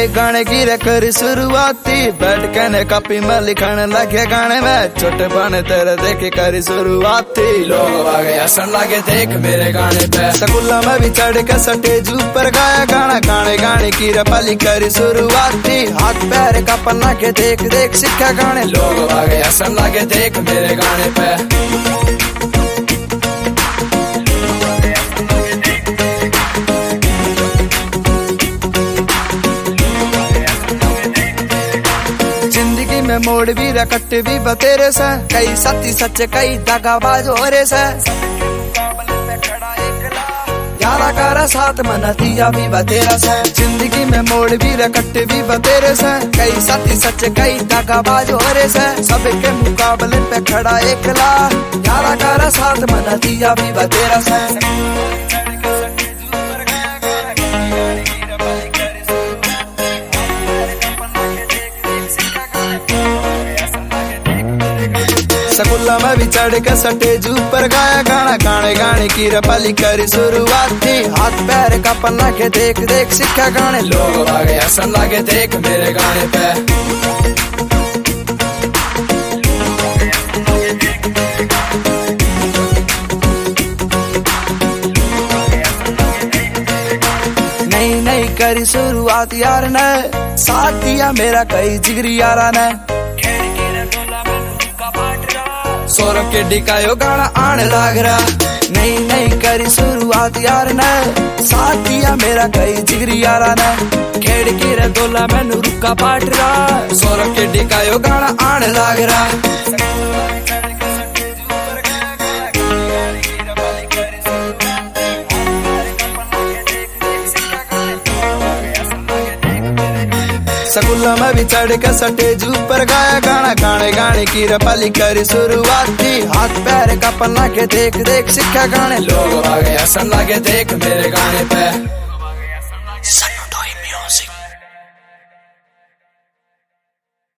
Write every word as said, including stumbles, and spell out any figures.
नए गाने की रखरी शुरुआती बैठ के ने कॉपी में लिखण लगे गाने में छोटे बने तेरे देखे करी शुरुआती लोग आगे हसन लगे देख मेरे गाने पे स्कूल में भी चढ़ के स्टेज ऊपर गाया गाना गाने गाने की रपाली करी शुरुआती हाथ पैर का पन्ना के देख देख सीखा गाने लोग आगे हसन लगे देख मेरे गाने पे में मोड़ भी रकट भी बतेरे से कई सती सच कई दगाबाज हो रे से यारा कारा साथ मनतिया भी बतेरा से जिंदगी में मोड़ भी रकट भी बतेरे से कई सती सच कई दगाबाज हो रे से सबके मुकाबले पे खड़ा एकला यारा कारा साथ मनतिया भी बतेरा से स्कूल में भी चढ़ के स्टेज ऊपर गाया गाना गाने गाने की रपाली करी शुरुआत थी हाथ पैर का पन्ना के देख देख सीखा गाने लोग आगे हसन लगे देख मेरे गाने पे नई नई करी शुरुआत यार ने साथ दिया मेरा कई जिगरी यारा ने सौरभ के डिकायो गाना आने लाग रहा नई नई करी शुरुआत यार ने साथ दिया मेरा कई जिगरी यारा ने खेड़ के रे दोला मैनू रुका पाट रहा सौरभ के डिकायो गाना आने लाग रहा स्कूल में भी चढ़ के स्टेज ऊपर गाया गाना गाने गाने की रपाली करी शुरुआत थी हाथ पैर का पन्ना के देख देख सीखा गाने लोग आगे हसन लगे देख मेरे गाने पे Sanutoi Music.